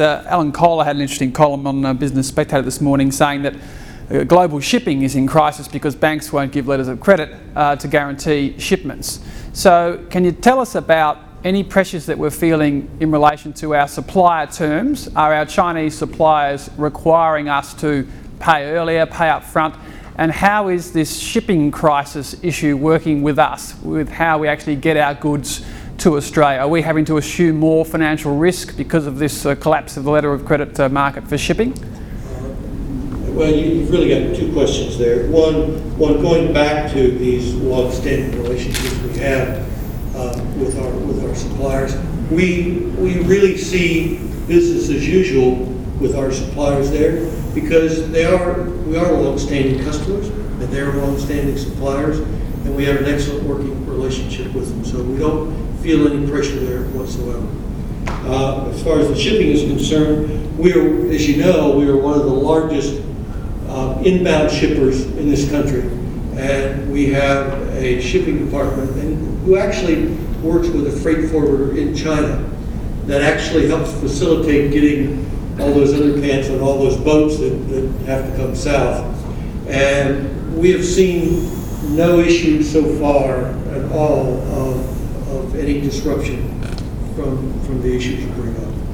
Alan Kohler had an interesting column on Business Spectator this morning saying that global shipping is in crisis because banks won't give letters of credit to guarantee shipments. So can you tell us about any pressures that we're feeling in relation to our supplier terms? Are our Chinese suppliers requiring us to pay earlier, pay up front? And how is this shipping crisis issue working with us, with how we actually get our goods to Australia? Are we having to assume more financial risk because of this collapse of the letter of credit market for shipping? Well, you've really got two questions there. One, going back to these long-standing relationships we have with our suppliers, we really see business as usual with our suppliers there because we are long-standing customers and they're long-standing suppliers, and we have an excellent working relationship with them. So we don't feel any pressure there whatsoever. As far as the shipping is concerned, as you know, we are one of the largest inbound shippers in this country, and we have a shipping department who actually works with a freight forwarder in China that actually helps facilitate getting all those underpants on all those boats that have to come south. And we have seen no issue so far at all of any disruption from the issues you bring up.